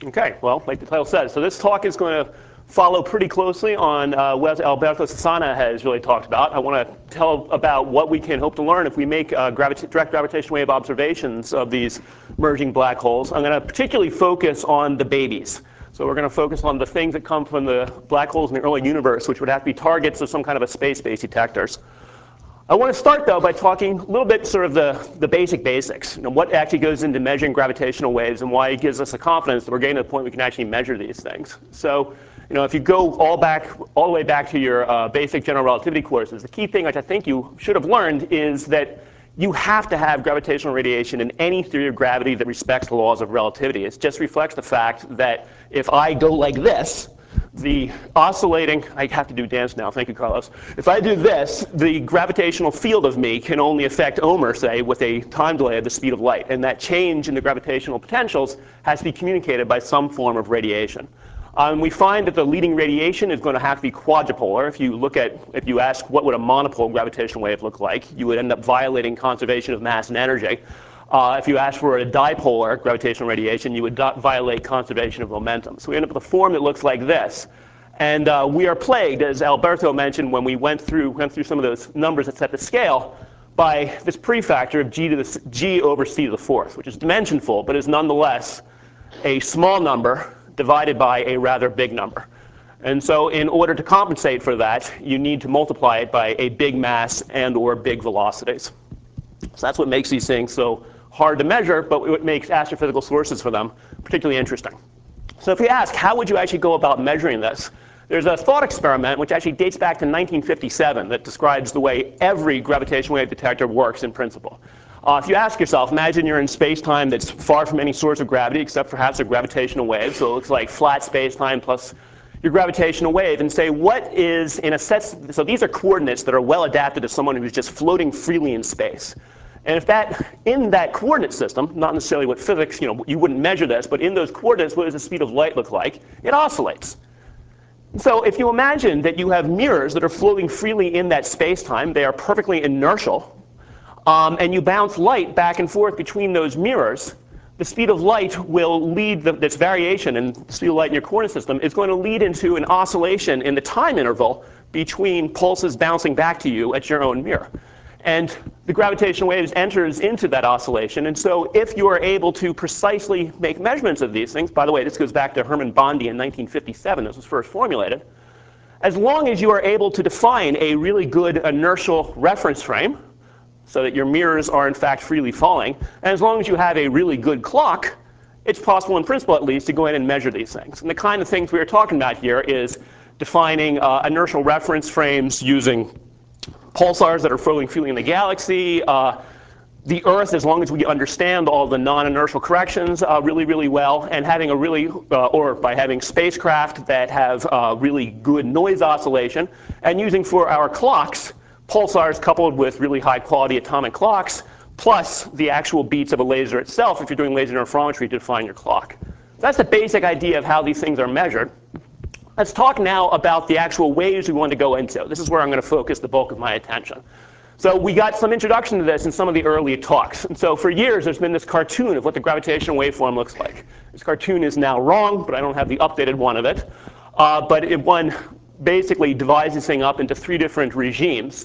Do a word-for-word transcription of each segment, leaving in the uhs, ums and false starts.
Okay, well, like the title says, so this talk is going to follow pretty closely on uh, what Alberto Sassana has really talked about. I want to tell about what we can hope to learn if we make uh, gravita direct gravitational wave observations of these merging black holes. I'm going to particularly focus on the babies. So we're going to focus on the things that come from the black holes in the early universe, which would have to be targets of some kind of a space-based detectors. I want to start, though, by talking a little bit sort of the, the basic basics, you know, what actually goes into measuring gravitational waves and why it gives us the confidence that we're getting to the point we can actually measure these things. So, you know, if you go all back, all the way back to your uh, basic general relativity courses, the key thing which I think you should have learned is that you have to have gravitational radiation in any theory of gravity that respects the laws of relativity. It just reflects the fact that if I go like this, the oscillating, I have to do dance now, thank you, Carlos. If I do this, the gravitational field of me can only affect Omer, say, with a time delay of the speed of light. And that change in the gravitational potentials has to be communicated by some form of radiation. Um, we find that the leading radiation is going to have to be quadrupolar. If you look at, if you ask what would a monopole gravitational wave look like, you would end up violating conservation of mass and energy. Uh, if you ask for a dipolar gravitational radiation, you would violate conservation of momentum. So we end up with a form that looks like this. And uh, we are plagued, as Alberto mentioned when we went through, went through some of those numbers that set the scale, by this prefactor of g, to the, g over c to the fourth, which is dimensionful, but is nonetheless a small number divided by a rather big number. And so in order to compensate for that, you need to multiply it by a big mass and or big velocities. So that's what makes these things so hard to measure, but what makes astrophysical sources for them particularly interesting. So if you ask, how would you actually go about measuring this? There's a thought experiment which actually dates back to nineteen fifty-seven that describes the way every gravitational wave detector works in principle. Uh, if you ask yourself, imagine you're in space-time that's far from any source of gravity except perhaps a gravitational wave, so it looks like flat space-time plus your gravitational wave, and say what is in a set, so these are coordinates that are well adapted to someone who's just floating freely in space. And if that, in that coordinate system, not necessarily what physics, you know, you wouldn't measure this, but in those coordinates, what does the speed of light look like? It oscillates. So if you imagine that you have mirrors that are floating freely in that space-time, they are perfectly inertial, um, and you bounce light back and forth between those mirrors, the speed of light will lead, the, this variation in the speed of light in your coordinate system is going to lead into an oscillation in the time interval between pulses bouncing back to you at your own mirror. And the gravitational waves enters into that oscillation. And so if you are able to precisely make measurements of these things, by the way, this goes back to Hermann Bondi in nineteen fifty-seven, this was first formulated, as long as you are able to define a really good inertial reference frame, so that your mirrors are in fact freely falling, and as long as you have a really good clock, it's possible in principle at least to go in and measure these things. And the kind of things we are talking about here is defining uh, inertial reference frames using pulsars that are floating freely in the galaxy, uh, the Earth, as long as we understand all the non-inertial corrections uh, really, really well, and having a really, uh, or by having spacecraft that have uh, really good noise oscillation, and using for our clocks, pulsars coupled with really high quality atomic clocks, plus the actual beats of a laser itself if you're doing laser interferometry to define your clock. That's the basic idea of how these things are measured. Let's talk now about the actual waves we want to go into. This is where I'm going to focus the bulk of my attention. So we got some introduction to this in some of the early talks. And so for years, there's been this cartoon of what the gravitational waveform looks like. This cartoon is now wrong, but I don't have the updated one of it. Uh, but it, one basically divides this thing up into three different regimes.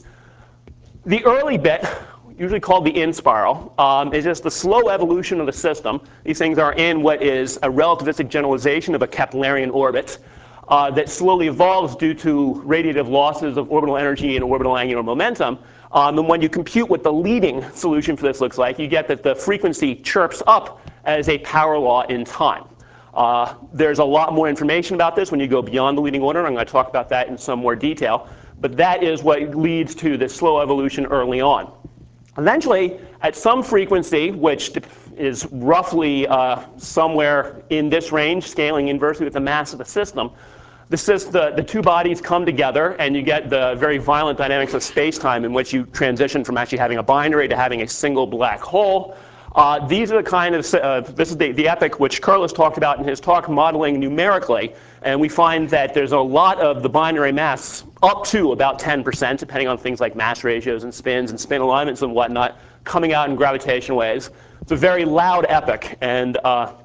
The early bit, usually called the in spiral, um, is just the slow evolution of the system. These things are in what is a relativistic generalization of a Keplerian orbit. Uh, that slowly evolves due to radiative losses of orbital energy and orbital angular momentum. Um, and when you compute what the leading solution for this looks like, you get that the frequency chirps up as a power law in time. Uh, there's a lot more information about this when you go beyond the leading order. I'm going to talk about that in some more detail. But that is what leads to this slow evolution early on. Eventually, at some frequency, which is roughly uh, somewhere in this range, scaling inversely with the mass of the system, The, the, the two bodies come together, and you get the very violent dynamics of space-time in which you transition from actually having a binary to having a single black hole. Uh, these are the kind of, uh, this is the, the epoch which Carlos talked about in his talk, modeling numerically. And we find that there's a lot of the binary mass, up to about ten percent, depending on things like mass ratios and spins and spin alignments and whatnot, coming out in gravitational waves. It's a very loud epoch. And uh,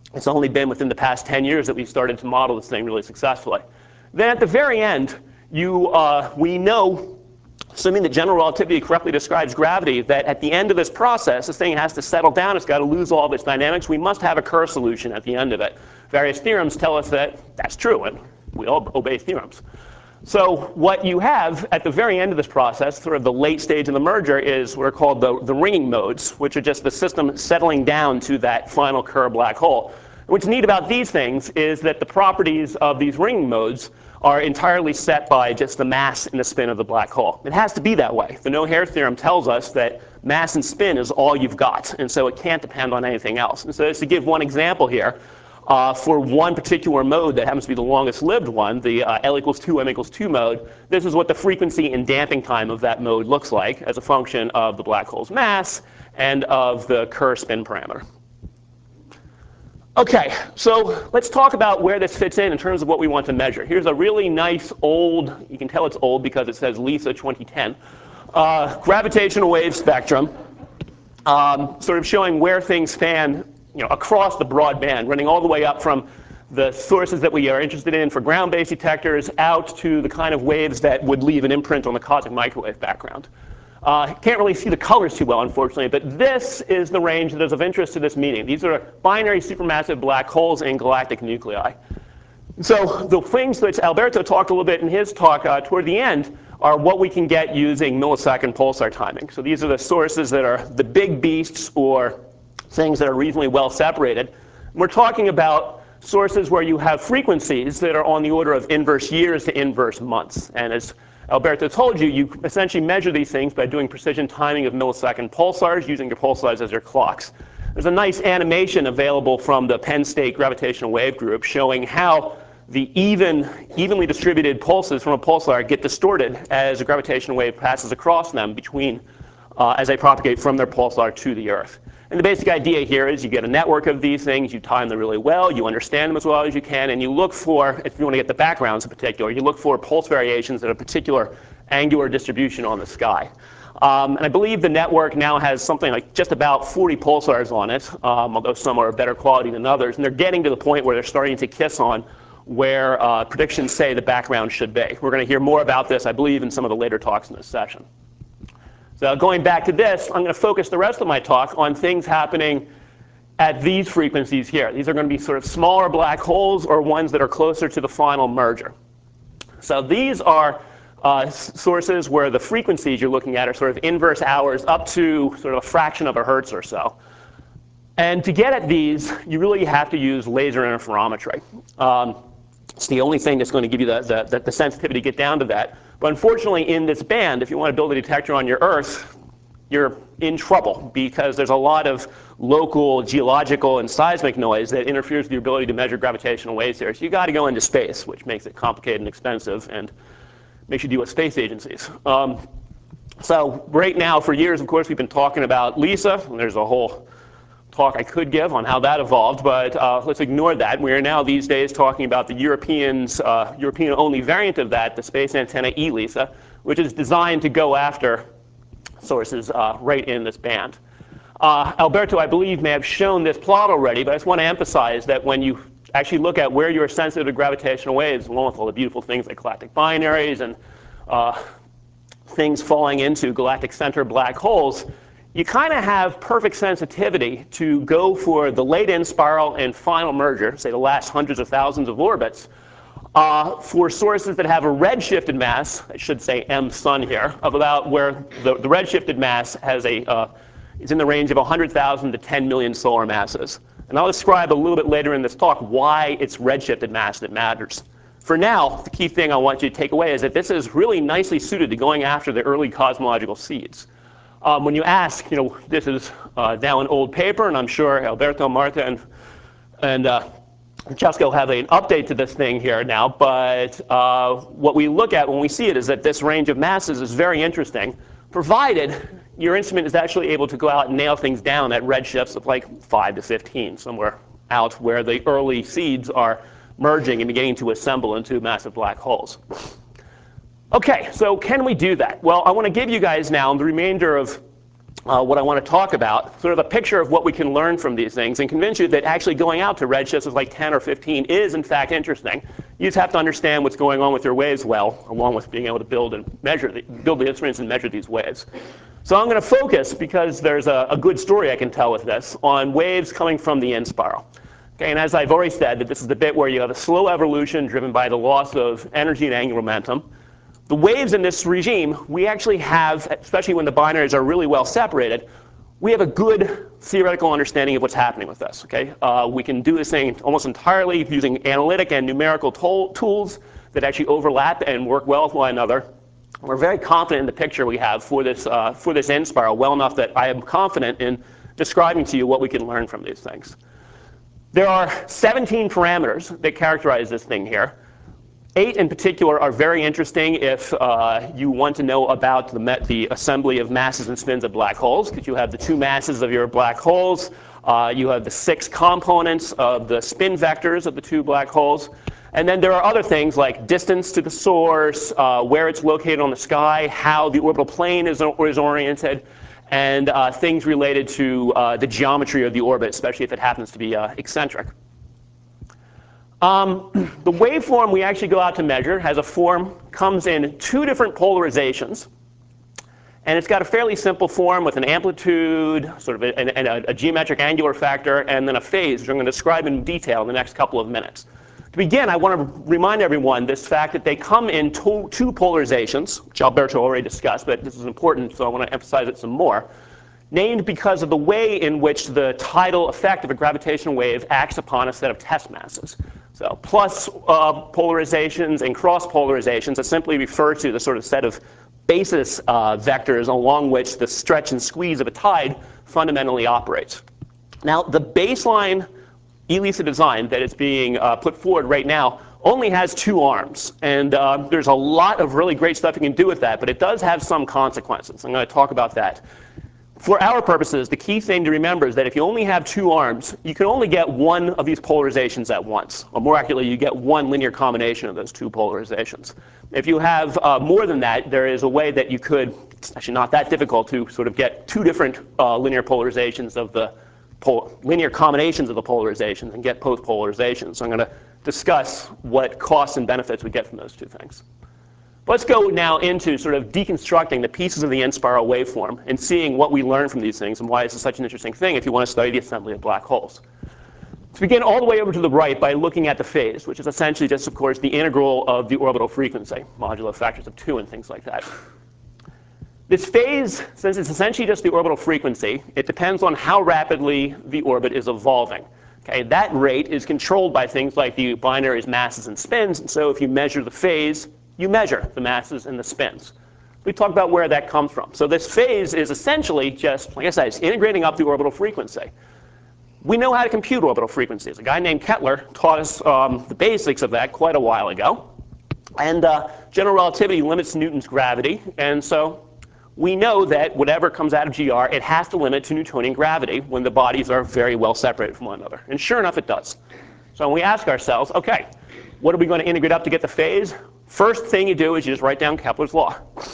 It's only been within the past ten years that we've started to model this thing really successfully. Then at the very end, you, uh, we know, assuming that general relativity correctly describes gravity, that at the end of this process, this thing has to settle down. It's got to lose all of its dynamics. We must have a Kerr solution at the end of it. Various theorems tell us that that's true, and we all obey theorems. So what you have at the very end of this process, sort of the late stage of the merger, is what are called the, the ringing modes, which are just the system settling down to that final Kerr black hole. What's neat about these things is that the properties of these ringing modes are entirely set by just the mass and the spin of the black hole. It has to be that way. The no-hair theorem tells us that mass and spin is all you've got, and so it can't depend on anything else. And so just to give one example here, Uh, for one particular mode that happens to be the longest lived one, the uh, L equals two, M equals two mode, this is what the frequency and damping time of that mode looks like as a function of the black hole's mass and of the Kerr spin parameter. Okay, so let's talk about where this fits in in terms of what we want to measure. Here's a really nice old, you can tell it's old because it says LISA twenty ten, uh, gravitational wave spectrum, um, sort of showing where things span, you know, across the broad band, running all the way up from the sources that we are interested in for ground-based detectors out to the kind of waves that would leave an imprint on the cosmic microwave background. Uh, can't really see the colors too well, unfortunately, but this is the range that is of interest to this meeting. These are binary supermassive black holes in galactic nuclei. So the things that Alberto talked a little bit in his talk uh, toward the end are what we can get using millisecond pulsar timing. So these are the sources that are the big beasts or things that are reasonably well separated. We're talking about sources where you have frequencies that are on the order of inverse years to inverse months. And as Alberto told you, you essentially measure these things by doing precision timing of millisecond pulsars, using your pulsars as your clocks. There's a nice animation available from the Penn State Gravitational Wave Group showing how the even, evenly distributed pulses from a pulsar get distorted as a gravitational wave passes across them between, uh, as they propagate from their pulsar to the Earth. And the basic idea here is you get a network of these things, you time them really well, you understand them as well as you can, and you look for, if you want to get the backgrounds in particular, you look for pulse variations at a particular angular distribution on the sky. Um, and I believe the network now has something like just about forty pulsars on it, um, although some are better quality than others. And they're getting to the point where they're starting to kiss on where uh, predictions say the background should be. We're going to hear more about this, I believe, in some of the later talks in this session. So going back to this, I'm going to focus the rest of my talk on things happening at these frequencies here. These are going to be sort of smaller black holes or ones that are closer to the final merger. So these are uh, sources where the frequencies you're looking at are sort of inverse hours up to sort of a fraction of a hertz or so. And to get at these, you really have to use laser interferometry. Um, it's the only thing that's going to give you the, the, the sensitivity to get down to that. But unfortunately, in this band, if you want to build a detector on your Earth, you're in trouble because there's a lot of local geological and seismic noise that interferes with your ability to measure gravitational waves here. So you've got to go into space, which makes it complicated and expensive and makes you deal with space agencies. Um, so right now, for years, of course, we've been talking about LISA. And there's a whole talk I could give on how that evolved, but uh, let's ignore that. We are now these days talking about the Europeans, uh, European-only variant of that, the space antenna E LISA, which is designed to go after sources uh, right in this band. Uh, Alberto, I believe, may have shown this plot already, but I just want to emphasize that when you actually look at where you're sensitive to gravitational waves, along with all the beautiful things like galactic binaries and uh, things falling into galactic center black holes, you kind of have perfect sensitivity to go for the late-in spiral and final merger, say the last hundreds of thousands of orbits, uh, for sources that have a redshifted mass, I should say M sun here, of about where the, the redshifted mass has a, uh, is in the range of one hundred thousand to ten million solar masses. And I'll describe a little bit later in this talk why it's redshifted mass that matters. For now, the key thing I want you to take away is that this is really nicely suited to going after the early cosmological seeds. Um, when you ask, you know, this is uh, now an old paper, and I'm sure Alberto, Marta, and, and uh, Francesco have an update to this thing here now, but uh, what we look at when we see it is that this range of masses is very interesting, provided your instrument is actually able to go out and nail things down at redshifts of like five to fifteen, somewhere out where the early seeds are merging and beginning to assemble into massive black holes. Okay, so can we do that? Well, I want to give you guys now the remainder of uh, what I want to talk about, sort of a picture of what we can learn from these things, and convince you that actually going out to redshifts of like ten or fifteen is in fact interesting. You just have to understand what's going on with your waves well, along with being able to build and measure the, build the instruments and measure these waves. So I'm going to focus, because there's a, a good story I can tell with this, on waves coming from the N-spiral. Okay, and as I've already said, that this is the bit where you have a slow evolution driven by the loss of energy and angular momentum. The waves in this regime, we actually have, especially when the binaries are really well separated, we have a good theoretical understanding of what's happening with this. Okay? Uh, we can do this thing almost entirely using analytic and numerical tools that actually overlap and work well with one another. We're very confident in the picture we have for this, uh, for this N-spiral, well enough that I am confident in describing to you what we can learn from these things. There are seventeen parameters that characterize this thing here. Eight in particular are very interesting if uh, you want to know about the, met the assembly of masses and spins of black holes, because you have the two masses of your black holes. Uh, you have the six components of the spin vectors of the two black holes. And then there are other things like distance to the source, uh, where it's located on the sky, how the orbital plane is, is oriented, and uh, things related to uh, the geometry of the orbit, especially if it happens to be uh, eccentric. Um, the waveform we actually go out to measure has a form, comes in two different polarizations. And it's got a fairly simple form with an amplitude, sort of a, a, a, a geometric angular factor, and then a phase, which I'm going to describe in detail in the next couple of minutes. To begin, I want to remind everyone this fact that they come in two, two polarizations, which Alberto already discussed, but this is important, so I want to emphasize it some more. Named because of the way in which the tidal effect of a gravitational wave acts upon a set of test masses. So plus uh, polarizations and cross polarizations that simply refer to the sort of set of basis uh, vectors along which the stretch and squeeze of a tide fundamentally operates. Now, the baseline ELISA design that is being uh, put forward right now only has two arms. And uh, there's a lot of really great stuff you can do with that, but it does have some consequences. I'm going to talk about that. For our purposes, the key thing to remember is that if you only have two arms, you can only get one of these polarizations at once. Or more accurately, you get one linear combination of those two polarizations. If you have uh, more than that, there is a way that you could, it's actually not that difficult to sort of get two different uh, linear polarizations of the pol linear combinations of the polarizations and get both polarizations. So I'm going to discuss what costs and benefits we get from those two things. Let's go now into sort of deconstructing the pieces of the N-spiral waveform and seeing what we learn from these things and why this is such an interesting thing if you want to study the assembly of black holes. To begin all the way over to the right by looking at the phase, which is essentially just, of course, the integral of the orbital frequency, modulo factors of two and things like that. This phase, since it's essentially just the orbital frequency, it depends on how rapidly the orbit is evolving. Okay, that rate is controlled by things like the binaries, masses, and spins. And so if you measure the phase, you measure the masses and the spins. We talked about where that comes from. So this phase is essentially just, like I said, it's integrating up the orbital frequency. We know how to compute orbital frequencies. A guy named Kettler taught us um, the basics of that quite a while ago. And uh, general relativity limits Newton's gravity. And so we know that whatever comes out of G R, it has to limit to Newtonian gravity when the bodies are very well separated from one another. And sure enough, it does. So when we ask ourselves, OK, what are we going to integrate up to get the phase? First thing you do is you just write down Kepler's law.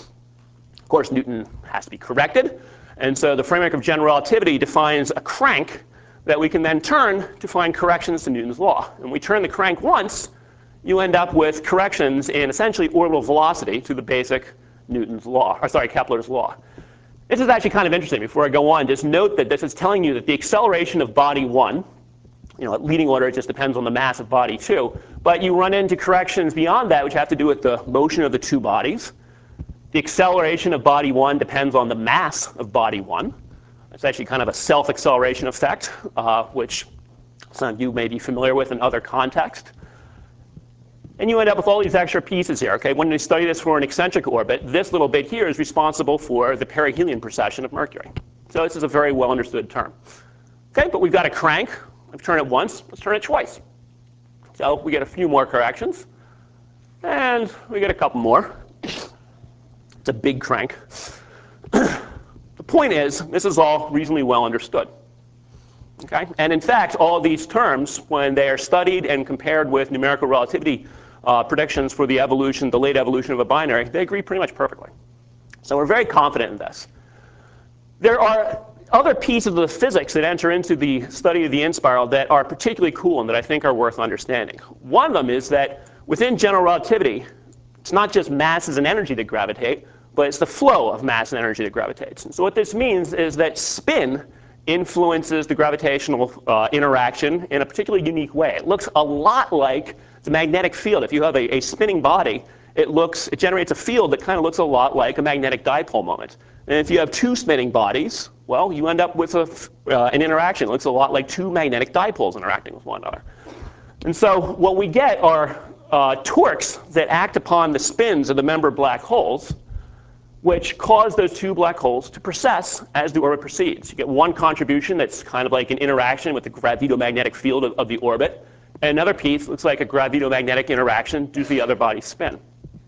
Of course, Newton has to be corrected. And so the framework of general relativity defines a crank that we can then turn to find corrections to Newton's law. And we turn the crank once, you end up with corrections in essentially orbital velocity to the basic Newton's law, or sorry, Kepler's law. This is actually kind of interesting. Before I go on, just note that this is telling you that the acceleration of body one, you know, at leading order, it just depends on the mass of body two. But you run into corrections beyond that, which have to do with the motion of the two bodies. The acceleration of body one depends on the mass of body one. It's actually kind of a self-acceleration effect, uh, which some of you may be familiar with in other contexts. And you end up with all these extra pieces here. Okay? When you study this for an eccentric orbit, this little bit here is responsible for the perihelion precession of Mercury. So this is a very well understood term. Okay, but we've got a crank. I've turned it once. Let's turn it twice. So we get a few more corrections. And we get a couple more. It's a big crank. The point is, this is all reasonably well understood. Okay? And in fact, all of these terms, when they are studied and compared with numerical relativity uh, predictions for the evolution, the late evolution of a binary, they agree pretty much perfectly. So we're very confident in this. There are other pieces of the physics that enter into the study of the inspiral that are particularly cool and that I think are worth understanding. One of them is that within general relativity, it's not just masses and energy that gravitate, but it's the flow of mass and energy that gravitates. And so what this means is that spin influences the gravitational uh, interaction in a particularly unique way. It looks a lot like the magnetic field. If you have a, a spinning body, it, looks, it generates a field that kind of looks a lot like a magnetic dipole moment. And if you have two spinning bodies, well, you end up with a, uh, an interaction that looks a lot like two magnetic dipoles interacting with one another. And so what we get are uh, torques that act upon the spins of the member black holes, which cause those two black holes to precess as the orbit proceeds. You get one contribution that's kind of like an interaction with the gravitomagnetic field of, of the orbit, and another piece looks like a gravitomagnetic interaction due to the other body's spin.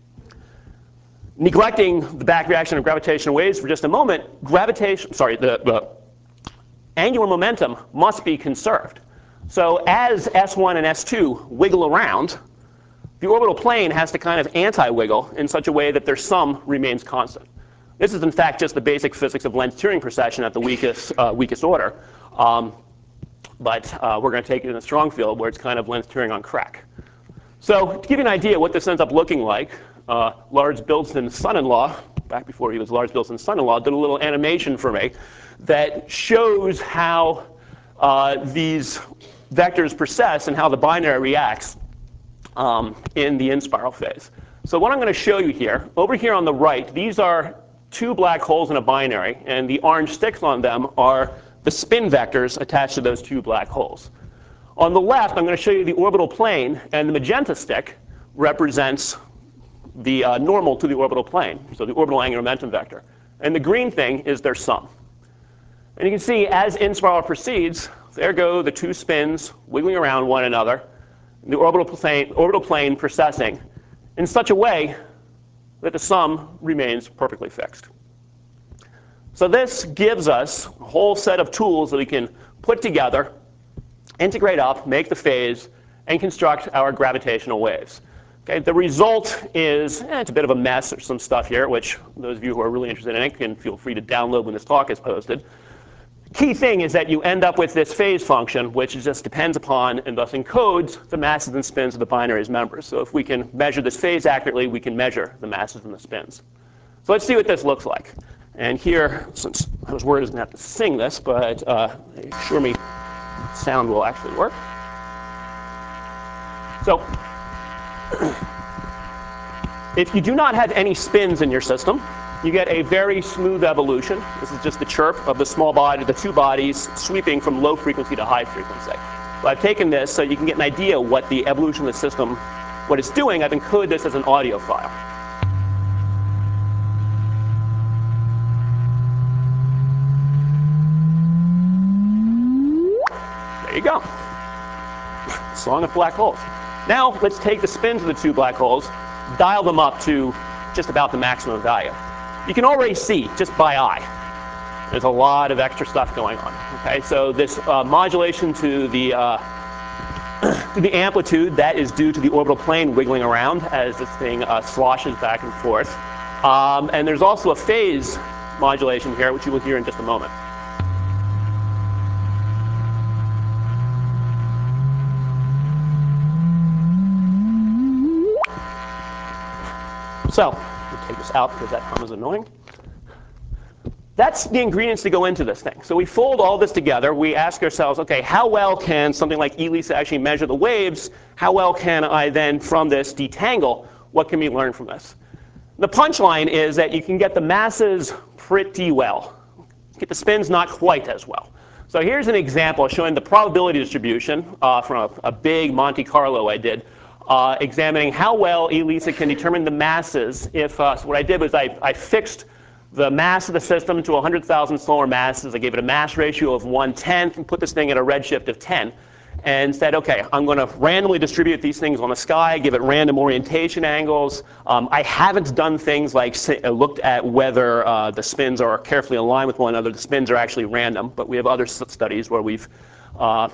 Neglecting the back reaction of gravitational waves for just a moment, gravitation, sorry, the, the angular momentum must be conserved. So as S one and S two wiggle around, the orbital plane has to kind of anti-wiggle in such a way that their sum remains constant. This is, in fact, just the basic physics of Lenz-Turing precession at the weakest, uh, weakest order. Um, but uh, we're going to take it in a strong field where it's kind of Lenz-Turing on crack. So to give you an idea what this ends up looking like, uh, Lars Bildson's son-in-law, back before he was Lars Bildson's son-in-law, did a little animation for me that shows how uh, these vectors precess and how the binary reacts um, in the inspiral phase. So what I'm going to show you here, over here on the right, these are two black holes in a binary, and the orange sticks on them are the spin vectors attached to those two black holes. On the left, I'm going to show you the orbital plane, and the magenta stick represents the uh, normal to the orbital plane, so the orbital angular momentum vector. And the green thing is their sum. And you can see as inspiral proceeds, there go the two spins wiggling around one another, the orbital plane, orbital plane precessing in such a way that the sum remains perfectly fixed. So this gives us a whole set of tools that we can put together, integrate up, make the phase, and construct our gravitational waves. Okay, the result is, eh, it's a bit of a mess. There's some stuff here, which those of you who are really interested in it can feel free to download when this talk is posted. Key thing is that you end up with this phase function, which just depends upon and thus encodes the masses and spins of the binary's members. So if we can measure this phase accurately, we can measure the masses and the spins. So let's see what this looks like. And here, since I was worried I was going to have to sing this, but uh, they assure me sound will actually work. So if you do not have any spins in your system, you get a very smooth evolution. This is just the chirp of the small body, the two bodies sweeping from low frequency to high frequency. So I've taken this so you can get an idea what the evolution of the system, what it's doing. I've encoded this as an audio file. There you go. Song of black holes. Now let's take the spins of the two black holes, dial them up to just about the maximum value. You can already see, just by eye, there's a lot of extra stuff going on. Okay, so this uh, modulation to the, uh, to the amplitude, that is due to the orbital plane wiggling around as this thing uh, sloshes back and forth. Um, and there's also a phase modulation here, which you will hear in just a moment. So, we'll take this out because that hum is annoying. That's the ingredients to go into this thing. So we fold all this together. We ask ourselves, okay, how well can something like ELISA actually measure the waves? How well can I then, from this, detangle? What can we learn from this? The punchline is that you can get the masses pretty well. Get the spins not quite as well. So here's an example showing the probability distribution uh, from a, a big Monte Carlo I did. Uh, examining how well ELISA can determine the masses. If uh, so what I did was I, I fixed the mass of the system to one hundred thousand solar masses. I gave it a mass ratio of one tenth and put this thing at a redshift of ten. And said, OK, I'm going to randomly distribute these things on the sky, give it random orientation angles. Um, I haven't done things like say, looked at whether uh, the spins are carefully aligned with one another. The spins are actually random. But we have other studies where we've uh,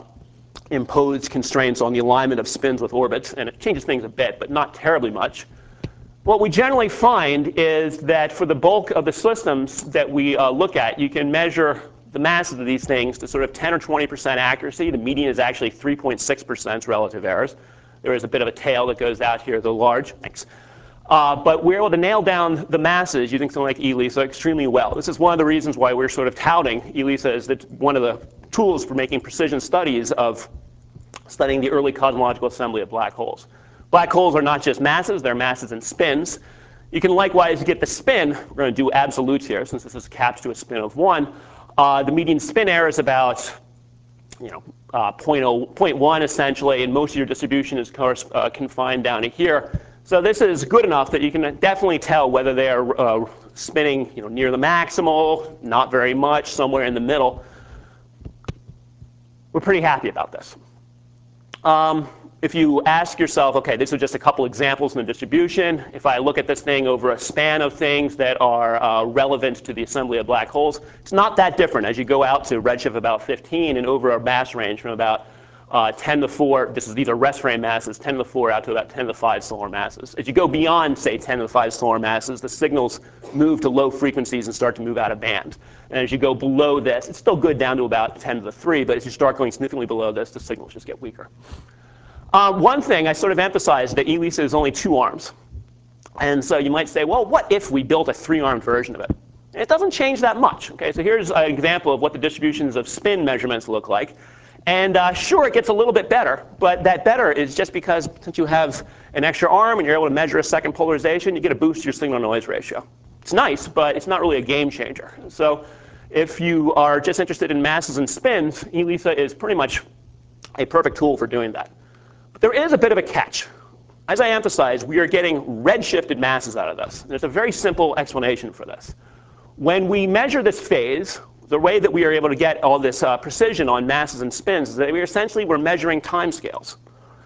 imposed constraints on the alignment of spins with orbits, and it changes things a bit, but not terribly much. What we generally find is that for the bulk of the systems that we uh, look at, you can measure the masses of these things to sort of ten or twenty percent accuracy. The median is actually three point six percent relative errors. There is a bit of a tail that goes out here, the large. Thanks. Uh, but we're able to nail down the masses using something like ELISA extremely well. This is one of the reasons why we're sort of touting ELISA as the, one of the tools for making precision studies of studying the early cosmological assembly of black holes. Black holes are not just masses, they're masses and spins. You can likewise get the spin. We're going to do absolutes here since this is capped to a spin of one. Uh, the median spin error is about you know, uh, zero point one essentially, and most of your distribution is course, uh, confined down to here. So this is good enough that you can definitely tell whether they are uh, spinning you know, near the maximal, not very much, somewhere in the middle. We're pretty happy about this. Um, if you ask yourself, OK, these are just a couple examples in the distribution. If I look at this thing over a span of things that are uh, relevant to the assembly of black holes, it's not that different as you go out to redshift about fifteen and over a mass range from about uh, ten to four. This is, these are rest frame masses, ten to the four out to about ten to the five solar masses. As you go beyond, say, ten to the five solar masses, the signals move to low frequencies and start to move out of band. And as you go below this, it's still good down to about ten to the three, but as you start going significantly below this, the signals just get weaker. Uh, one thing I sort of emphasized that ELISA is only two arms. And so you might say, well, what if we built a three-armed version of it? And it doesn't change that much. Okay, so here's an example of what the distributions of spin measurements look like. And uh, sure, it gets a little bit better, but that better is just because since you have an extra arm and you're able to measure a second polarization, you get a boost to your signal-noise ratio. It's nice, but it's not really a game changer. So if you are just interested in masses and spins, ELISA is pretty much a perfect tool for doing that. But there is a bit of a catch. As I emphasized, we are getting redshifted masses out of this. There's a very simple explanation for this. When we measure this phase, the way that we are able to get all this uh, precision on masses and spins is that we essentially we're measuring timescales.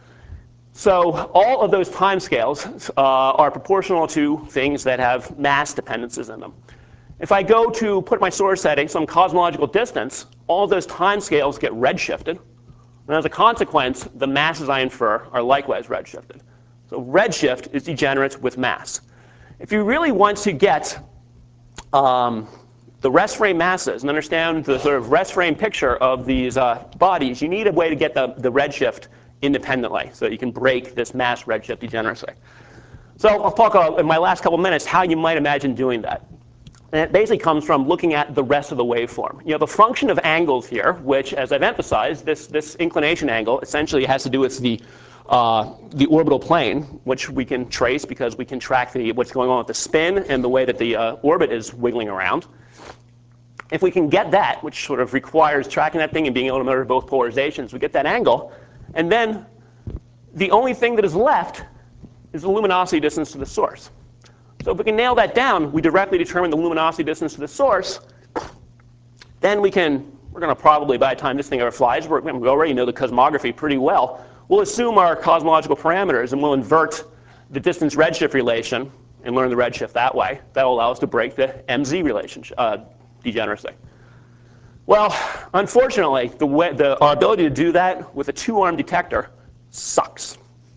So all of those timescales uh, are proportional to things that have mass dependencies in them. If I go to put my source at some cosmological distance, all of those timescales get redshifted. And as a consequence, the masses I infer are likewise redshifted. So redshift is degenerate with mass. If you really want to get um, the rest frame masses and understand the sort of rest frame picture of these uh, bodies, you need a way to get the, the redshift independently so you can break this mass redshift degeneracy. So I'll talk uh, in my last couple minutes how you might imagine doing that. And it basically comes from looking at the rest of the waveform. You have a function of angles here, which, as I've emphasized, this, this inclination angle essentially has to do with the, uh, the orbital plane, which we can trace because we can track the, what's going on with the spin and the way that the uh, orbit is wiggling around. If we can get that, which sort of requires tracking that thing and being able to measure both polarizations, we get that angle. And then the only thing that is left is the luminosity distance to the source. So if we can nail that down, we directly determine the luminosity distance to the source. Then we can, we're going to probably, by the time this thing ever flies, we're, we already know the cosmography pretty well. We'll assume our cosmological parameters, and we'll invert the distance redshift relation and learn the redshift that way. That will allow us to break the M Z relationship, uh, degeneracy. Well, unfortunately, the way, the, our ability to do that with a two-arm detector sucks.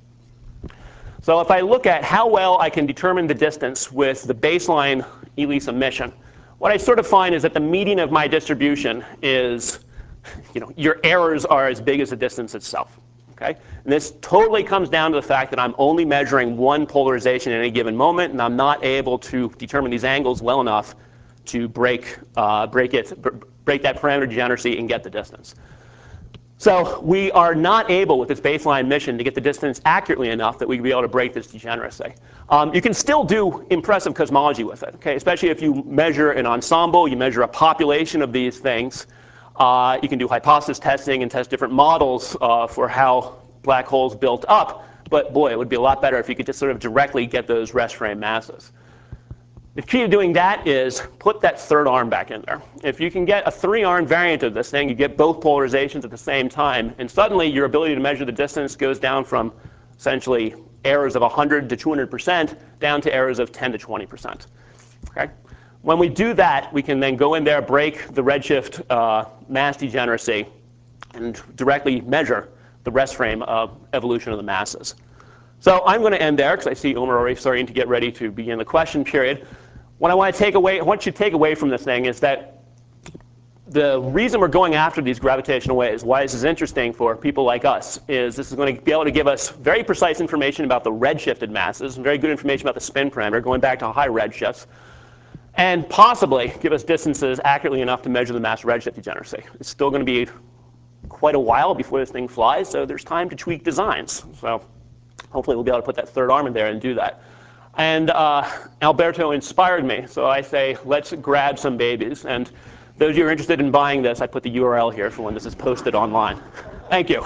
So if I look at how well I can determine the distance with the baseline ELISA mission, what I sort of find is that the median of my distribution is, you know, your errors are as big as the distance itself. Okay? And this totally comes down to the fact that I'm only measuring one polarization at any given moment, and I'm not able to determine these angles well enough to break, uh, break, it, break that parameter degeneracy and get the distance. So we are not able, with this baseline mission, to get the distance accurately enough that we'd be able to break this degeneracy. Um, you can still do impressive cosmology with it, okay? Especially if you measure an ensemble, you measure a population of these things. Uh, you can do hypothesis testing and test different models uh, for how black holes built up. But boy, it would be a lot better if you could just sort of directly get those rest frame masses. The key to doing that is put that third arm back in there. If you can get a three-arm variant of this thing, you get both polarizations at the same time, and suddenly your ability to measure the distance goes down from essentially errors of one hundred to two hundred percent down to errors of ten to twenty percent. Okay? When we do that, we can then go in there, break the redshift uh, mass degeneracy, and directly measure the rest frame of evolution of the masses. So I'm going to end there because I see Omer already starting to get ready to begin the question period. What I want to take away, I want you to take away from this thing is that the reason we're going after these gravitational waves, why this is interesting for people like us, is this is going to be able to give us very precise information about the redshifted masses, and very good information about the spin parameter, going back to high redshifts, and possibly give us distances accurately enough to measure the mass redshift degeneracy. It's still going to be quite a while before this thing flies, so there's time to tweak designs. So hopefully we'll be able to put that third arm in there and do that. And uh, Alberto inspired me, so I say let's grab some babies. And those of you who are interested in buying this, I put the U R L here for when this is posted online. Thank you.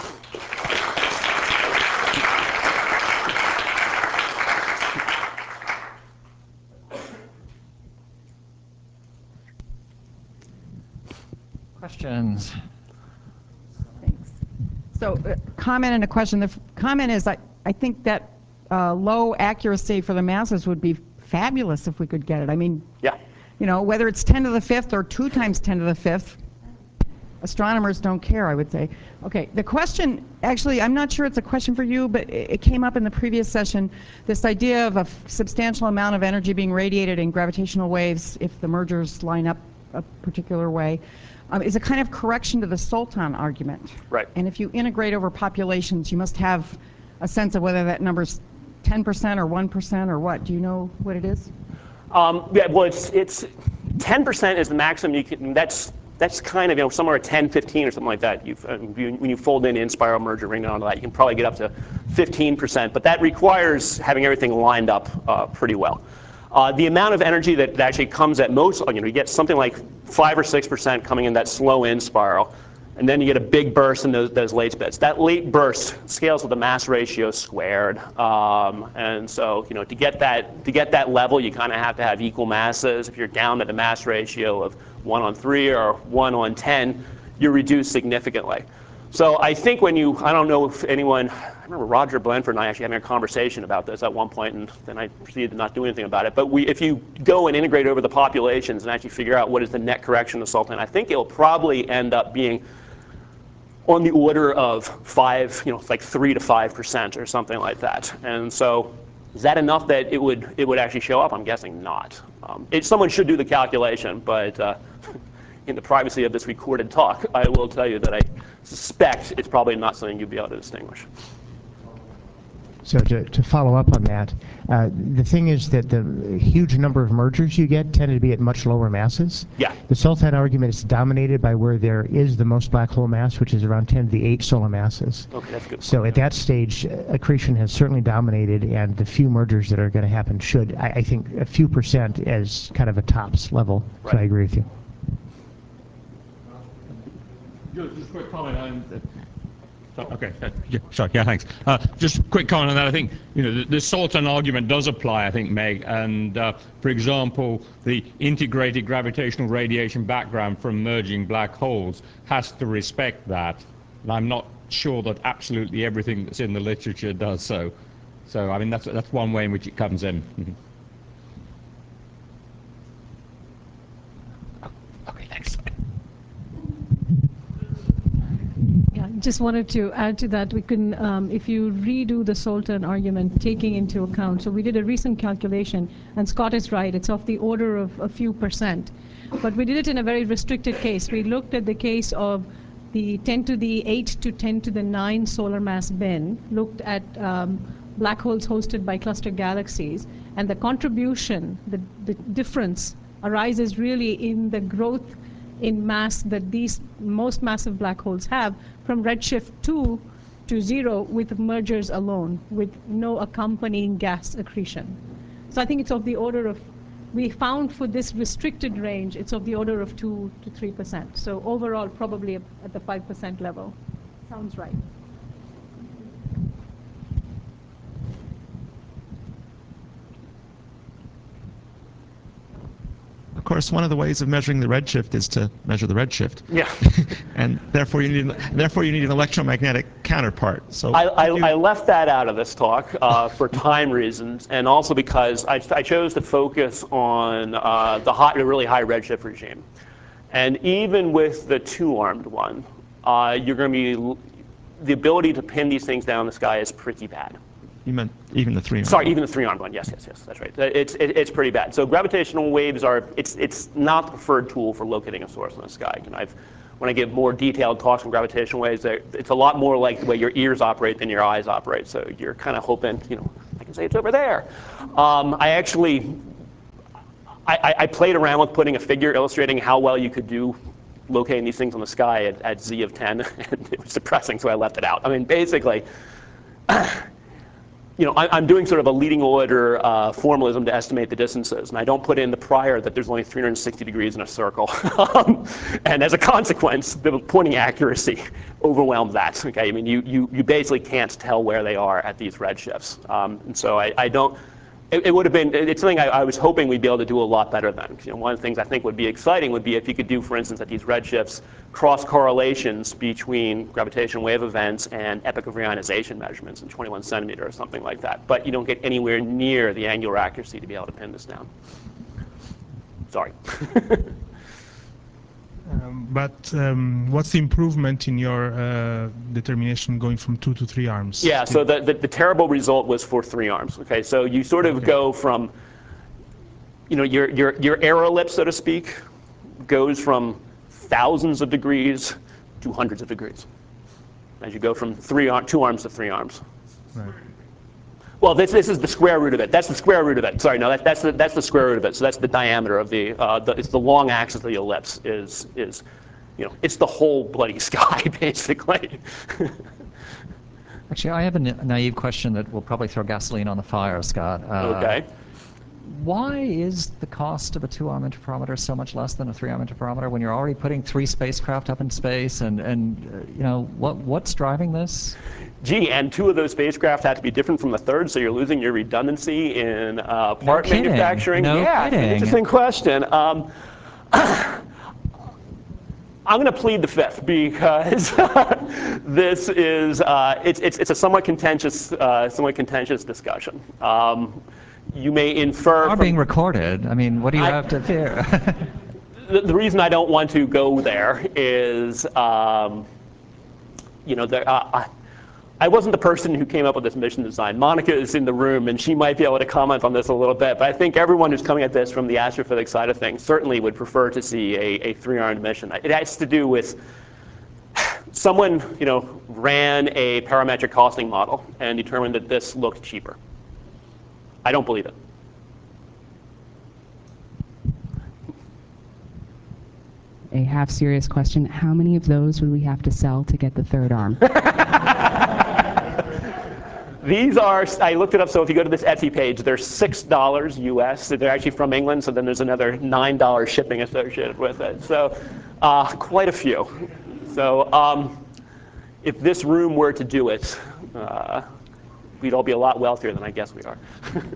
Questions? Thanks. So uh, comment and a question. The f- comment is, I, I think that uh, low accuracy for the masses would be fabulous if we could get it. I mean, Yeah. you know, whether it's ten to the fifth or two times ten to the fifth, astronomers don't care, I would say. Okay, the question, actually, I'm not sure it's a question for you, but it, it came up in the previous session, this idea of a f- substantial amount of energy being radiated in gravitational waves if the mergers line up a particular way. Um, is a kind of correction to the Sultan argument. Right. And if you integrate over populations, you must have a sense of whether that number's ten percent or one percent or what. Do you know what it is? Um, yeah, well, it's it's ten percent is the maximum you can. That's that's kind of, you know, somewhere at ten, fifteen or something like that. You've, uh, you, when you fold in in-spiral merger ring onto that, you can probably get up to fifteen percent. But that requires having everything lined up uh, pretty well. Uh, the amount of energy that, that actually comes at most, you know, you get something like five or six percent coming in that slow in spiral, and then you get a big burst in those, those late bits. That late burst scales with the mass ratio squared, um, and so, you know, to get that to get that level, you kind of have to have equal masses. If you're down at a mass ratio of one on three or one on ten, you're reduced significantly. So I think when you, I don't know if anyone, I remember Roger Blanford and I actually having a conversation about this at one point, and then I proceeded to not do anything about it. But we, if you go and integrate over the populations and actually figure out what is the net correction of Sultan, I think it'll probably end up being on the order of five, you know, like three to five percent or something like that. And so, is that enough that it would it would actually show up? I'm guessing not. Um, it, someone should do the calculation, but uh, in the privacy of this recorded talk, I will tell you that I suspect it's probably not something you'd be able to distinguish. So to, to follow up on that, uh, the thing is that the huge number of mergers you get tend to be at much lower masses. Yeah. The Sultan argument is dominated by where there is the most black hole mass, which is around ten to the eight solar masses. Okay, that's good. So at that stage, uh, accretion has certainly dominated, and the few mergers that are going to happen should, I, I think, a few percent as kind of a tops level. Right. So I agree with you. Just a quick comment on. Okay, uh, yeah, sorry, yeah, thanks. Uh, just a quick comment on that. I think, you know, the, the Sultan argument does apply, I think, Meg. And, uh, for example, the integrated gravitational radiation background from merging black holes has to respect that. And I'm not sure that absolutely everything that's in the literature does so. So, I mean, that's, that's one way in which it comes in. Okay, thanks. Yeah, just wanted to add to that. We can, um, if you redo the Sultan argument, taking into account, so we did a recent calculation, and Scott is right, it's of the order of a few percent. But we did it in a very restricted case. We looked at the case of the ten to the eight to ten to the nine solar mass bin, looked at um, black holes hosted by cluster galaxies, and the contribution, the, the difference arises really in the growth in mass that these most massive black holes have from redshift two to zero with mergers alone, with no accompanying gas accretion. So I think it's of the order of, we found for this restricted range, it's of the order of two to three percent. So overall, probably at the five percent level. Sounds right. Of course, one of the ways of measuring the redshift is to measure the redshift. Yeah. And therefore you need therefore you need an electromagnetic counterpart. So I, I, I left that out of this talk uh, for time reasons, and also because I, I chose to focus on uh, the hot, really high redshift regime. And even with the two-armed one, uh, you're going to be, the ability to pin these things down in the sky is pretty bad. Even, even the three-armed Sorry, one. even the three-armed one. Yes, yes, yes, that's right. It's, it, it's pretty bad. So gravitational waves are, it's, it's not the preferred tool for locating a source in the sky. And I've, when I give more detailed talks on gravitational waves, it's a lot more like the way your ears operate than your eyes operate. So you're kind of hoping, you know, I can say it's over there. Um, I actually, I, I played around with putting a figure illustrating how well you could do locating these things on the sky at, at Z of ten, and it was depressing, so I left it out. I mean, basically, you know, I, I'm doing sort of a leading order uh, formalism to estimate the distances, and I don't put in the prior that there's only three hundred sixty degrees in a circle. um, and as a consequence, the pointing accuracy overwhelms that. Okay, I mean, you you you basically can't tell where they are at these redshifts, um, and so I, I don't. It, it would have been, it's something I, I was hoping we'd be able to do a lot better than. You know, one of the things I think would be exciting would be if you could do, for instance, at these redshifts, cross correlations between gravitational wave events and epoch of reionization measurements in twenty-one centimeter or something like that. But you don't get anywhere near the angular accuracy to be able to pin this down. Sorry. Um, but um, what's the improvement in your uh, determination going from two to three arms? Yeah, so the, the, the terrible result was for three arms. Okay, so you sort of Okay. go from, you know, your, your, your air ellipse, so to speak, goes from thousands of degrees to hundreds of degrees as you go from three ar two arms to three arms. Right. Well, this, this is the square root of it. That's the square root of it. Sorry, no, that, that's, the, that's the square root of it. So that's the diameter of the, uh, the, it's the long axis of the ellipse is, is, you know, it's the whole bloody sky, basically. Actually, I have a na- naive question that will probably throw gasoline on the fire, Scott. Uh, Okay. Why is the cost of a two-arm interferometer so much less than a three-arm interferometer when you're already putting three spacecraft up in space? And, and uh, you know, what, what's driving this? Gee, and two of those spacecraft had to be different from the third, so you're losing your redundancy in uh, part kidding. manufacturing. No yeah, it's an kidding. interesting question. Um, I'm going to plead the fifth because this is uh, it's, it's it's a somewhat contentious uh, somewhat contentious discussion. Um, you may infer Are from, being recorded. I mean, what do you I- have to fear? the, the reason I don't want to go there is, um, you know, there, uh, I, I wasn't the person who came up with this mission design. Monica is in the room, and she might be able to comment on this a little bit. But I think everyone who's coming at this from the astrophysics side of things certainly would prefer to see a, a three-armed mission. It has to do with someone, you know, ran a parametric costing model and determined that this looked cheaper. I don't believe it. A half-serious question. How many of those would we have to sell to get the third arm? These are, I looked it up, so if you go to this Etsy page, they're six dollars U S. They're actually from England, so then there's another nine dollars shipping associated with it. So uh, quite a few. So um, if this room were to do it, uh, we'd all be a lot wealthier than I guess we are.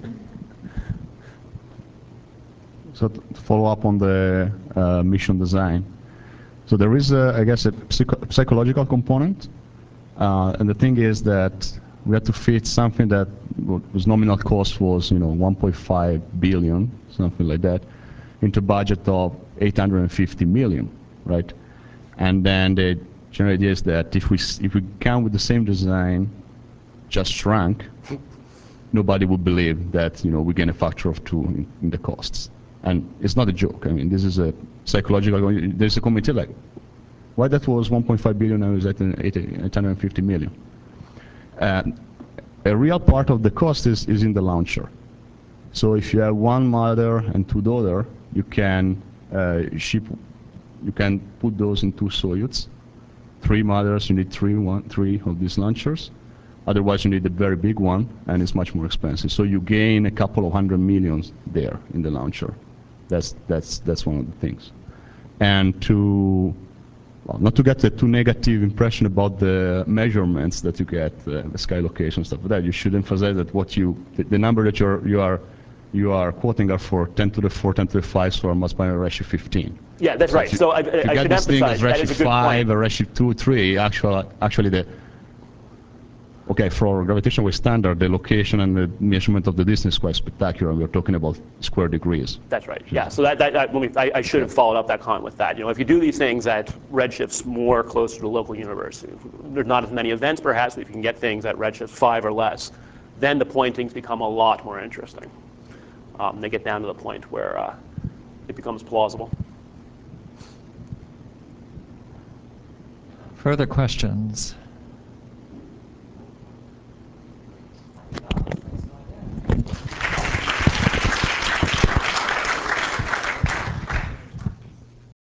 So to follow up on the uh, mission design. So there is, a, I guess, a psycho psychological component. Uh, and the thing is that we had to fit something that was nominal cost was, you know, one point five billion, something like that, into a budget of eight hundred fifty million, right? And then the general idea is that if we if we come with the same design, just shrunk, nobody would believe that, you know, we gain a factor of two in, in the costs. And it's not a joke. I mean, this is a psychological. There's a committee like, why that was one point five billion, now is at eight hundred fifty million. Uh, a real part of the cost is, is in the launcher. So if you have one mother and two daughter, you can uh, ship, you can put those in two Soyuz. Three mothers, you need three, one, three of these launchers. Otherwise, you need a very big one, and it's much more expensive. So you gain a couple of hundred millions there in the launcher. That's that's that's one of the things. And to well, not to get a too negative impression about the measurements that you get, uh, the sky location stuff like that, you should emphasize that what you the, the number that you're you are you are quoting are for ten to the four, ten to the five, so mass by redshift fifteen. Yeah, that's so right. You, so I, I you should get this thing emphasize as that is a redshift good five, point. a redshift two, three. Actually, actually the okay, for gravitational wave standard, the location and the measurement of the distance is quite spectacular. We're talking about square degrees. That's right. Yeah. So that, that, that let me, I, I should have followed up that comment with that. You know, if you do these things at redshifts more closer to the local universe, there's not as many events perhaps, but if you can get things at redshift five or less, then the pointings become a lot more interesting. Um, they get down to the point where uh, it becomes plausible. Further questions?